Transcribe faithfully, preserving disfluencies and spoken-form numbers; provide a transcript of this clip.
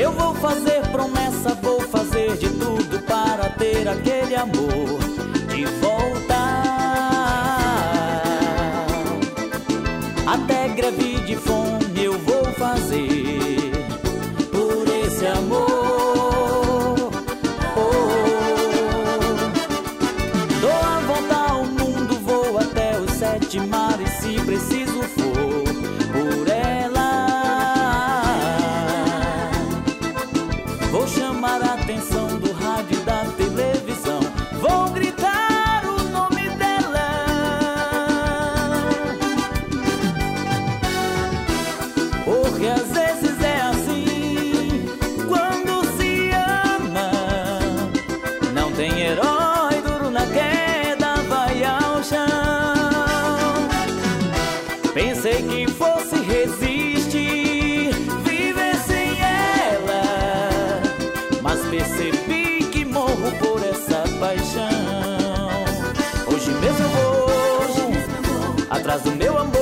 Eu vou fazer promessa, vou fazer de tudo para ter aquele amor de volta. Até greve de fome eu vou fazer por esse amor. Sete mares se preciso for por ela. Vou chamar a atenção do rádio e da televisão, vou gritar o nome dela. Porque às vezes é assim, quando se ama, não tem herói duro na queda, vai ao chão. Pensei que fosse resistir, viver sem ela, mas percebi que morro por essa paixão. Hoje mesmo eu vou atrás do meu amor.